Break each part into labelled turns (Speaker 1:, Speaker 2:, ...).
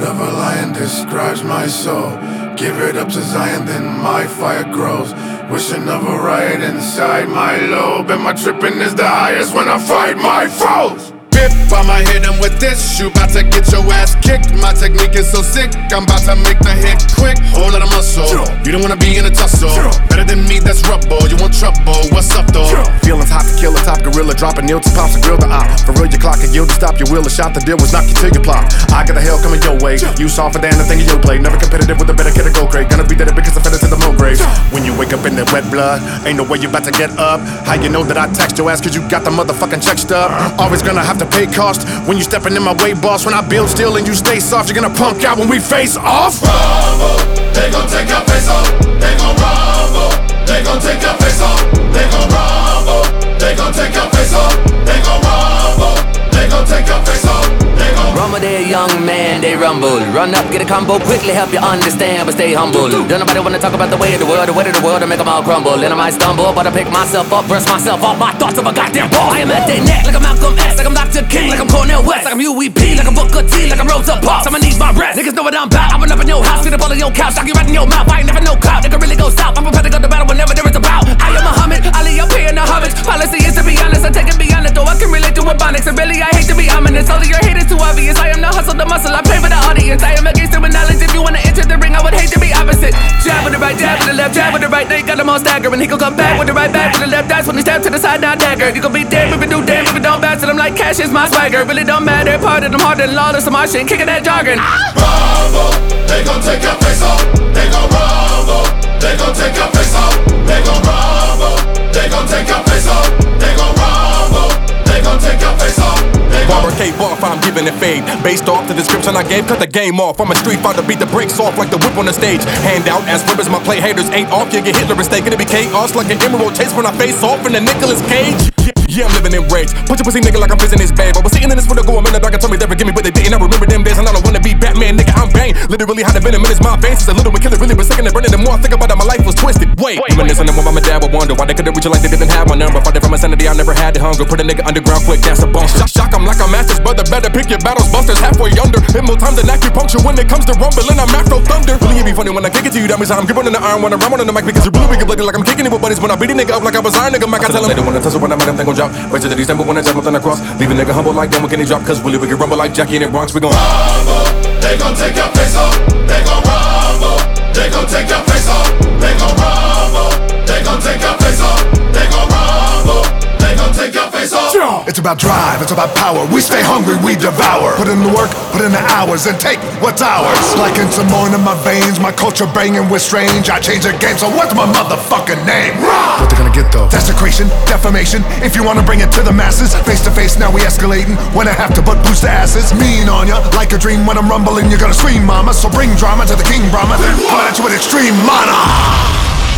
Speaker 1: of a lion describes my soul. Give it up to Zion, then my fire grows. Wishing of a riot inside my lobe. And my tripping is the highest when I fight my foes.
Speaker 2: Bip, I'ma hit him with this. You bout to get your ass kicked. My technique is so sick, I'm about to make the hit quick. Whole lot of muscle, you don't wanna be in a tussle. Better than me, that's rubble, you want trouble, what's up though? Feelings hot to kill a top gorilla, dropping nil to pops and grill the eye. For real, your clock and yield to stop your will. A shot, the deal was knock you till you plop. I got the hell coming your way. You softer than the thing you play. Never competitive with a better kid to go crate. Gonna be dead because I fed it to the mo grave. When you wake up in that wet blood, ain't no way you about to get up. How you know that I text your ass cause you got the motherfucking check stub? Always gonna have to pay cost when you stepping in my way, boss. When I build still and you stay soft, you're gonna punk out when we face off.
Speaker 1: Rumble, they gon' take your face off. They gon' rumble, they gon' take your face off. They gon' rumble, they gon' take your face off. They gon' rumble, they gon' take your face off. They gon'
Speaker 3: Rumble there, young man, they rumble. Run up, get a combo, quickly help you understand, but stay humble. Don't nobody wanna talk about the way of the world to make them all crumble. And I might stumble, but I pick myself up, brush myself off my thoughts of a goddamn ball. I am at their neck, like I'm Malcolm X, like I'm Dr. King, like I'm Cornel West, like I'm UEP, like I'm Booker T, like I'm Rosa Parks. I'ma need my rest, niggas know what I'm about. I run up in your house, get up all on your couch, knock you right in your mouth. I ain't never no clout, nigga really go south. I'm prepared to go to battle whenever there is a bout. I am Muhammad, Ali, I'm paying the homage. Policy is to be honest, I take it beyond it, though I can relate to Ebonics. And really, I hate to be ominous, all of your hate is too obvious. I am the hustle, the muscle, I pay for the audience. I am against it with knowledge. If you wanna enter the ring, I would hate to be opposite. Jab with the right, jab with the left, jab with the right. They got them all staggering. He gon' come back with the right back with the left. That's when he stab to the side, now dagger. You gon' be dead if you do damn if you don't bounce. And I'm like, cash is my swagger. Really don't matter. Part of them harder than lawless. So my shit, kicking that jargon.
Speaker 1: rumble, they gon' take your face off. They gon' rumble, they gon' take your face off. They gon' rumble, they gon' take your face off. They gon' rumble, they gon' take your face off.
Speaker 4: Barber cave off, I'm giving it fade. Based off the description I gave, cut the game off. I'm a street fighter, beat the brakes off like the whip on the stage. Hand out as ribbons, my play haters ain't off. You get Hitler mistake, gonna be chaos like an emerald chase when I face off in the Nicolas Cage. Yeah, I'm living in rage. Put your pussy nigga like I'm fizzing his babe. I was sitting in this for the go, I'm in the dark and told me they forgive me, but they didn't. I remember them days and I don't wanna be Batman, nigga, I'm Bane. Literally had a venom in my veins. It's a little bit killer, really, but second and burning. The more I think about it, my life was twisted. Wait, reminiscing of when my dad would wonder why they couldn't reach it like they didn't have my number. Fighting from insanity, I never had the hunger. Put a nigga underground quick, that's a bump. Shock him like I'm Master's brother, better pick your battles, busters halfway under. Hit more times than acupuncture when it comes to rumbling, I'm Afro Thunder. Really, it be funny when I kick it to you, that means I'm gripping on the iron when I run on the mic because you're really bloody like I'm kicking it with buddies. When I beat a nigga up like I was Iron Nigga Mac, I tell him they don't wanna tussle when I make them think gon' drop. Wait till the December when I jump nothing across. Leave a nigga humble like them, can he drop? Cause Willie, we can rumble like Jackie in the Bronx, we gon'
Speaker 1: rumble, they gon' take your face off. They gon' rumble, they gon' take your face off. They gon' rumble, they gon' take your face off. They gon' rumble, they gon' take your face off.
Speaker 5: It's about drive, it's about power. We stay hungry, we devour. Put in the work, put in the hours, and take what's ours. Like in some more in my veins, my culture banging with strange. I change the game, so what's my motherfucking name? What they gonna get though? Desecration, defamation. If you wanna bring it to the masses, face to face, now we escalating. When I have to butt boost the asses, mean on ya, like a dream. When I'm rumbling, you're gonna scream, mama. So bring drama to the King Brahma. Come at you with extreme mana.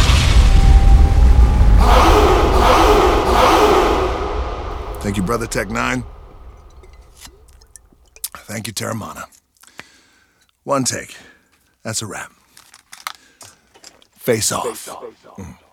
Speaker 5: Thank you, Brother Tech 9. Thank you, Terramana. One take. That's a wrap. Face off.